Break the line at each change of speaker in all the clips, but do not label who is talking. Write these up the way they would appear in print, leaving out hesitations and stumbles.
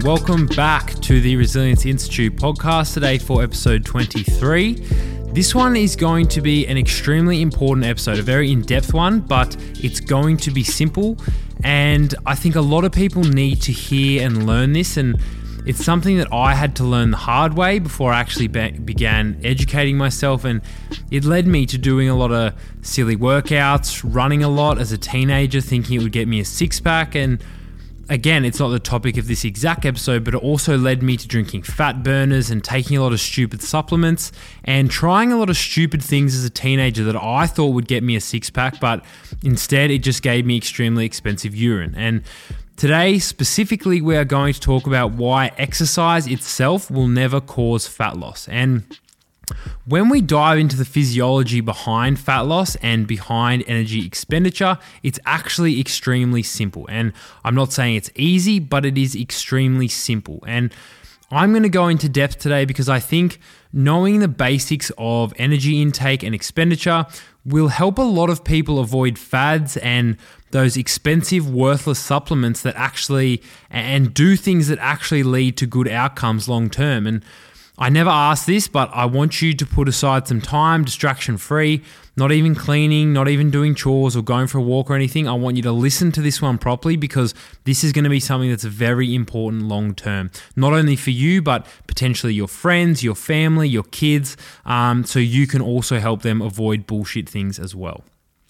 and welcome back to the Resilience Institute podcast today for episode 23. This one is going to be an extremely important episode, a very in-depth one, but it's going to be simple, and I think a lot of people need to hear and learn this, and it's something that I had to learn the hard way before I actually began educating myself, and it led me to doing a lot of silly workouts, running a lot as a teenager, thinking it would get me a six-pack, and again, it's not the topic of this exact episode, but it also led me to drinking fat burners and taking a lot of stupid supplements and trying a lot of stupid things as a teenager that I thought would get me a six-pack, but instead it just gave me extremely expensive urine. And today, specifically, we are going to talk about why exercise itself will never cause fat loss. And when we dive into the physiology behind fat loss and behind energy expenditure, it's actually extremely simple. And I'm not saying it's easy, but it is extremely simple. And I'm going to go into depth today because I think knowing the basics of energy intake and expenditure will help a lot of people avoid fads and those expensive, worthless supplements that actually and do things that actually lead to good outcomes long term. And I never asked this, but I want you to put aside some time, distraction-free, not even cleaning, not even doing chores or going for a walk or anything. I want you to listen to this one properly because this is going to be something that's very important long-term, not only for you, but potentially your friends, your family, your kids, so you can also help them avoid bullshit things as well.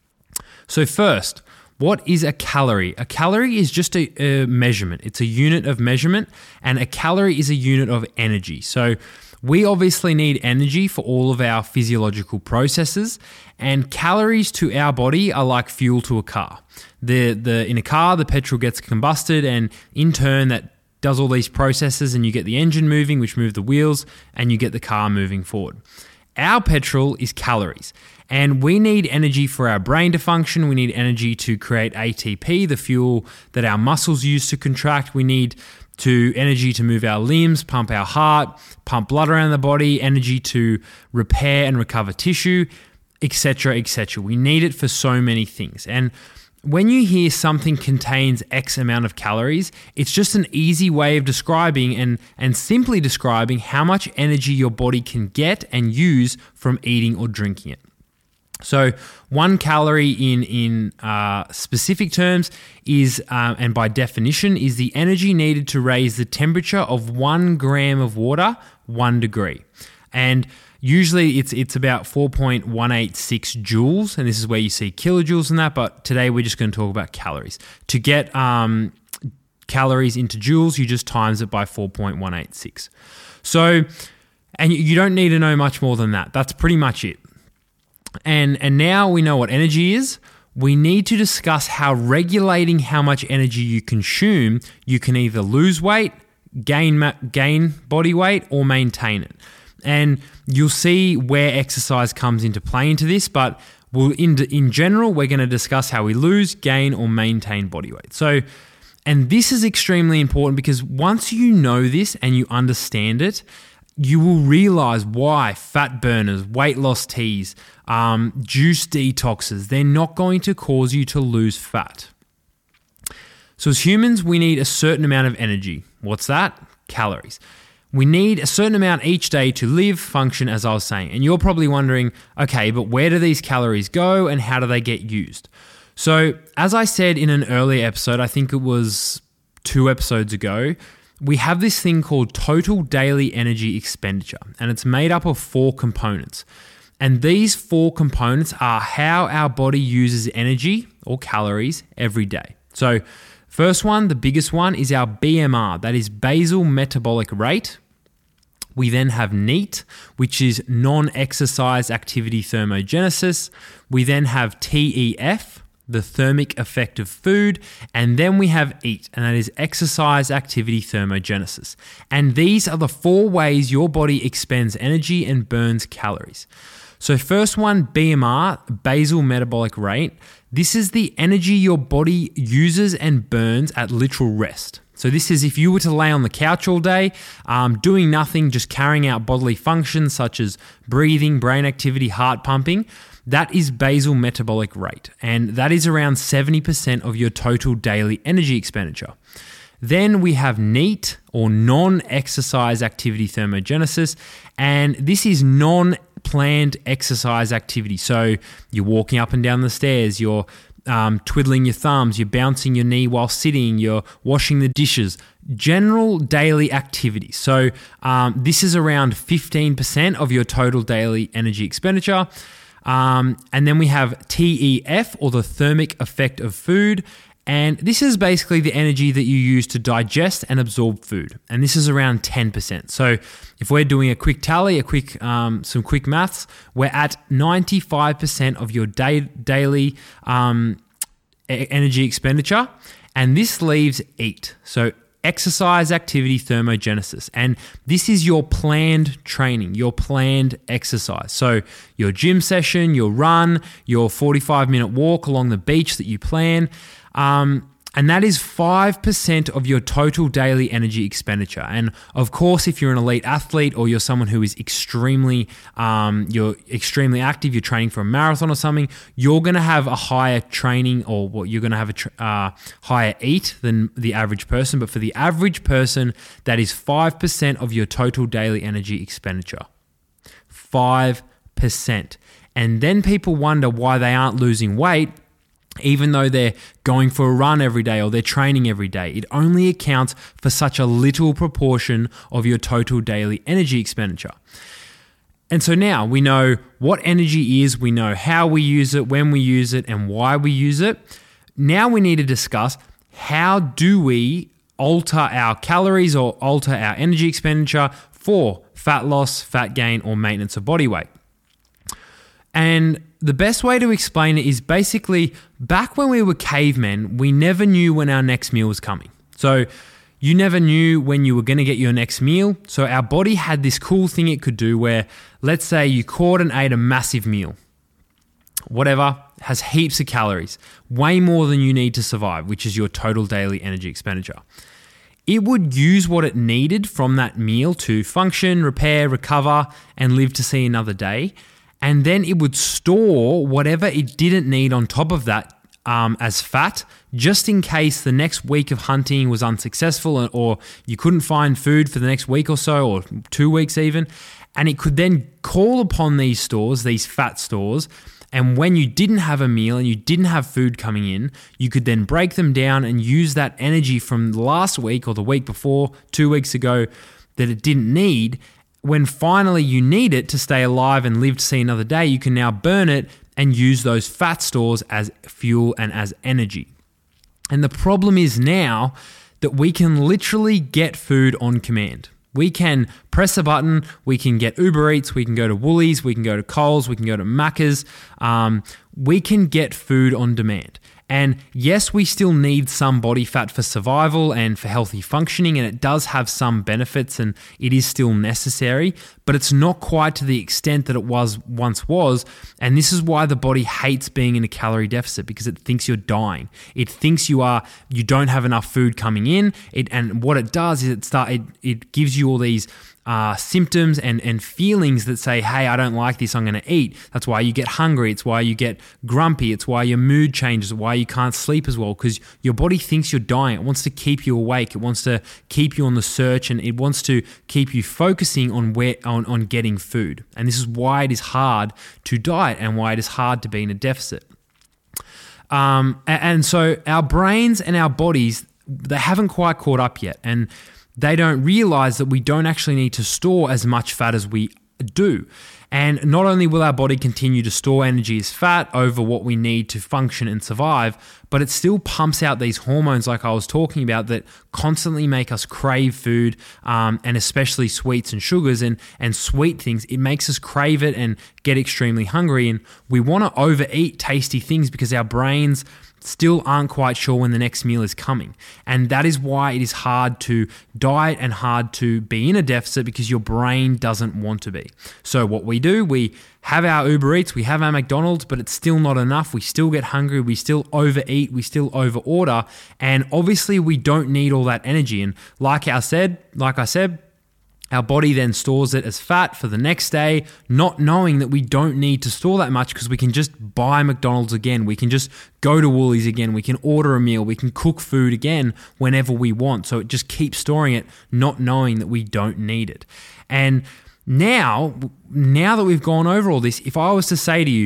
So first, what is a calorie? A calorie is just a measurement. It's a unit of measurement, and a calorie is a unit of energy. So we obviously need energy for all of our physiological processes, and calories to our body are like fuel to a car. In a car, the petrol gets combusted, and in turn that does all these processes, and you get the engine moving, which move the wheels, and you get the car moving forward. Our petrol is calories. And we need energy for our brain to function. We need energy to create ATP, the fuel that our muscles use to contract. We need energy to move our limbs, pump our heart, pump blood around the body, energy to repair and recover tissue, etc., etc. We need it for so many things. And when you hear something contains X amount of calories, it's just an easy way of describing and simply describing how much energy your body can get and use from eating or drinking it. So 1 calorie in specific terms is, and by definition, is the energy needed to raise the temperature of 1 gram of water 1 degree. And usually it's about 4.186 joules, and this is where you see kilojoules in that, but today we're just going to talk about calories. To get calories into joules, you just times it by 4.186. So, and you don't need to know much more than that. That's pretty much it. And now we know what energy is. We need to discuss how regulating how much energy you consume, you can either lose weight, gain body weight, or maintain it. And you'll see where exercise comes into play into this, but in general, we're going to discuss how we lose, gain, or maintain body weight. So, and this is extremely important because once you know this and you understand it, you will realize why fat burners, weight loss teas, juice detoxes, they're not going to cause you to lose fat. So as humans, we need a certain amount of energy. What's that? Calories. We need a certain amount each day to live, function, as I was saying. And you're probably wondering, okay, but where do these calories go and how do they get used? So as I said in an earlier episode, I think it was 2 episodes ago, we have this thing called total daily energy expenditure, and it's made up of 4 components. And these 4 components are how our body uses energy or calories every day. So first one, the biggest one, is our BMR, that is basal metabolic rate. We then have NEAT, which is non-exercise activity thermogenesis. We then have TEF, the thermic effect of food, and then we have EAT, and that is exercise activity thermogenesis. And these are the 4 ways your body expends energy and burns calories. So first one, BMR, basal metabolic rate. This is the energy your body uses and burns at literal rest. So this is if you were to lay on the couch all day, doing nothing, just carrying out bodily functions such as breathing, brain activity, heart pumping, that is basal metabolic rate. And that is around 70% of your total daily energy expenditure. Then we have NEAT, or non-exercise activity thermogenesis, and this is non-planned exercise activity. So you're walking up and down the stairs, you're twiddling your thumbs, you're bouncing your knee while sitting, you're washing the dishes, general daily activity. So this is around 15% of your total daily energy expenditure. And then we have TEF, or the thermic effect of food. And this is basically the energy that you use to digest and absorb food. And this is around 10%. So if we're doing a quick tally, some quick maths, we're at 95% of your daily energy expenditure. And this leaves EAT. So exercise activity thermogenesis. And this is your planned training, your planned exercise. So your gym session, your run, your 45-minute walk along the beach that you plan. And that is 5% of your total daily energy expenditure. And of course, if you're an elite athlete or you're someone who is extremely active, you're training for a marathon or something, you're going to have a higher training, or you're going to have a higher EAT than the average person. But for the average person, that is 5% of your total daily energy expenditure. 5%. And then people wonder why they aren't losing weight, even though they're going for a run every day or they're training every day. It only accounts for such a little proportion of your total daily energy expenditure. And so now we know what energy is, we know how we use it, when we use it, and why we use it. Now we need to discuss, how do we alter our calories or alter our energy expenditure for fat loss, fat gain, or maintenance of body weight? And the best way to explain it is basically, back when we were cavemen, we never knew when our next meal was coming. So you never knew when you were going to get your next meal. So our body had this cool thing it could do where, let's say you caught and ate a massive meal, whatever, has heaps of calories, way more than you need to survive, which is your total daily energy expenditure. It would use what it needed from that meal to function, repair, recover, and live to see another day. And then it would store whatever it didn't need on top of that as fat, just in case the next week of hunting was unsuccessful, or you couldn't find food for the next week or so, or 2 weeks even. And it could then call upon these stores, these fat stores, and when you didn't have a meal and you didn't have food coming in, you could then break them down and use that energy from last week or the week before, 2 weeks ago, that it didn't need. When finally you need it to stay alive and live to see another day, you can now burn it and use those fat stores as fuel and as energy. And the problem is now that we can literally get food on command. We can press a button, we can get Uber Eats, we can go to Woolies, we can go to Coles, we can go to Macca's. We can get food on demand. And yes, we still need some body fat for survival and for healthy functioning, and it does have some benefits and it is still necessary, but it's not quite to the extent that it once was. And this is why the body hates being in a calorie deficit, because it thinks you're dying. It thinks you don't have enough food coming in. And what it does is it gives you all these symptoms and feelings that say, hey, I don't like this, I'm going to eat. That's why you get hungry. It's why you get grumpy. It's why your mood changes, why you can't sleep as well, because your body thinks you're dying. It wants to keep you awake. It wants to keep you on the search, and it wants to keep you focusing on getting food. And this is why it is hard to diet and why it is hard to be in a deficit. And so our brains and our bodies, they haven't quite caught up yet. And they don't realize that we don't actually need to store as much fat as we do. And not only will our body continue to store energy as fat over what we need to function and survive, but it still pumps out these hormones like I was talking about that constantly make us crave food, and especially sweets and sugars and sweet things. It makes us crave it and get extremely hungry. And we want to overeat tasty things because our brains still aren't quite sure when the next meal is coming. And that is why it is hard to diet and hard to be in a deficit, because your brain doesn't want to be. So what we do, we have our Uber Eats, we have our McDonald's, but it's still not enough. We still get hungry, we still overeat, we still overorder, and obviously we don't need all that energy. And like I said, Our body then stores it as fat for the next day, not knowing that we don't need to store that much because we can just buy McDonald's again. We can just go to Woolies again. We can order a meal. We can cook food again whenever we want. So it just keeps storing it, not knowing that we don't need it. And now that we've gone over all this, if I was to say to you,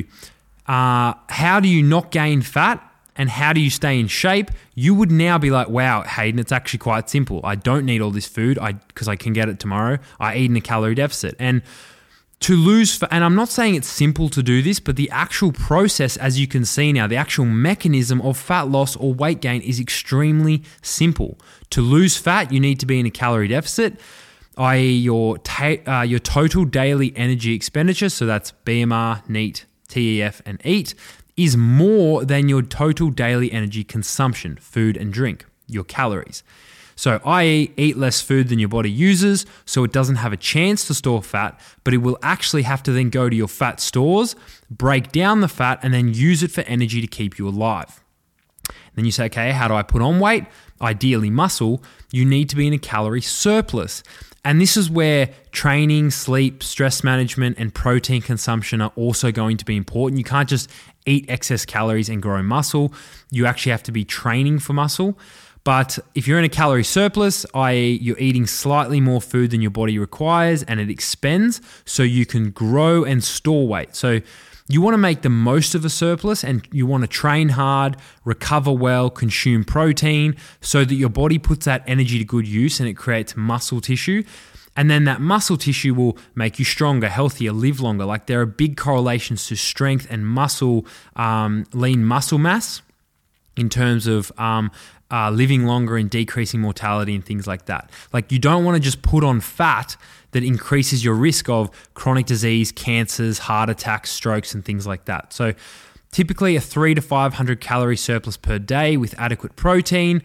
how do you not gain fat? And how do you stay in shape? You would now be like, wow, Hayden, it's actually quite simple. I don't need all this food because I can get it tomorrow. I eat in a calorie deficit. And to lose fat, and I'm not saying it's simple to do this, but the actual process, as you can see now, the actual mechanism of fat loss or weight gain is extremely simple. To lose fat, you need to be in a calorie deficit, i.e. your total daily energy expenditure, so that's BMR, NEAT, TEF, and EAT, is more than your total daily energy consumption, food and drink, your calories. So i.e. eat less food than your body uses, so it doesn't have a chance to store fat, but it will actually have to then go to your fat stores, break down the fat, and then use it for energy to keep you alive. Then you say, okay, how do I put on weight? Ideally muscle. You need to be in a calorie surplus. And this is where training, sleep, stress management, and protein consumption are also going to be important. You can't just eat excess calories and grow muscle. You actually have to be training for muscle. But if you're in a calorie surplus, i.e. you're eating slightly more food than your body requires and it expends, so you can grow and store weight. So you want to make the most of a surplus and you want to train hard, recover well, consume protein so that your body puts that energy to good use and it creates muscle tissue. And then that muscle tissue will make you stronger, healthier, live longer. Like there are big correlations to strength and muscle, lean muscle mass in terms of living longer and decreasing mortality and things like that. Like you don't want to just put on fat that increases your risk of chronic disease, cancers, heart attacks, strokes, and things like that. So typically a 300 to 500 calorie surplus per day with adequate protein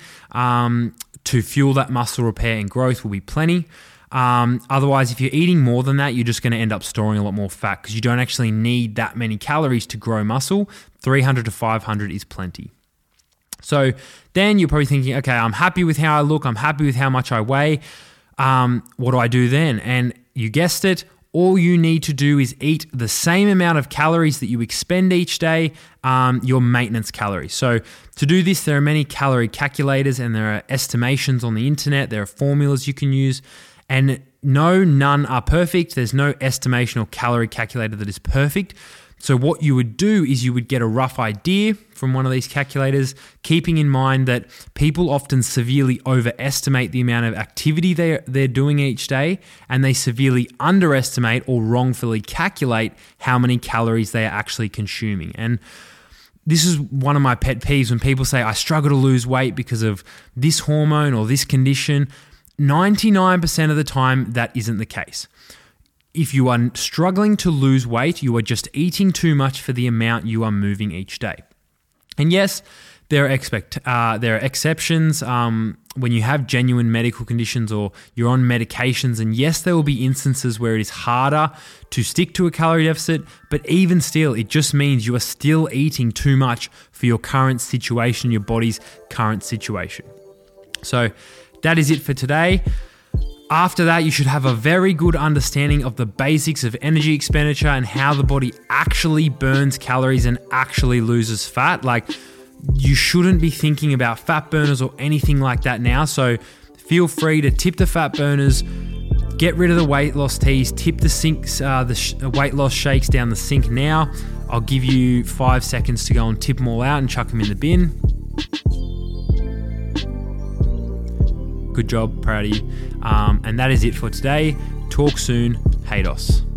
to fuel that muscle repair and growth will be plenty. Otherwise, if you're eating more than that, you're just going to end up storing a lot more fat because you don't actually need that many calories to grow muscle. 300 to 500 is plenty. So then you're probably thinking, okay, I'm happy with how I look. I'm happy with how much I weigh. What do I do then? And you guessed it. All you need to do is eat the same amount of calories that you expend each day, your maintenance calories. So to do this, there are many calorie calculators and there are estimations on the internet. There are formulas you can use. And no, none are perfect. There's no estimation or calorie calculator that is perfect. So what you would do is you would get a rough idea from one of these calculators, keeping in mind that people often severely overestimate the amount of activity they're doing each day, and they severely underestimate or wrongfully calculate how many calories they are actually consuming. And this is one of my pet peeves when people say, I struggle to lose weight because of this hormone or this condition. 99% of the time, that isn't the case. If you are struggling to lose weight, you are just eating too much for the amount you are moving each day. And yes, there are exceptions when you have genuine medical conditions or you're on medications. And yes, there will be instances where it is harder to stick to a calorie deficit, but even still, it just means you are still eating too much for your current situation, your body's current situation. So that is it for today. After that, you should have a very good understanding of the basics of energy expenditure and how the body actually burns calories and actually loses fat. Like, you shouldn't be thinking about fat burners or anything like that now. So feel free to tip the fat burners, get rid of the weight loss teas, tip the sinks, the weight loss shakes down the sink now. I'll give you 5 seconds to go and tip them all out and chuck them in the bin. Good job, proud of you. And that is it for today. Talk soon. Haydos.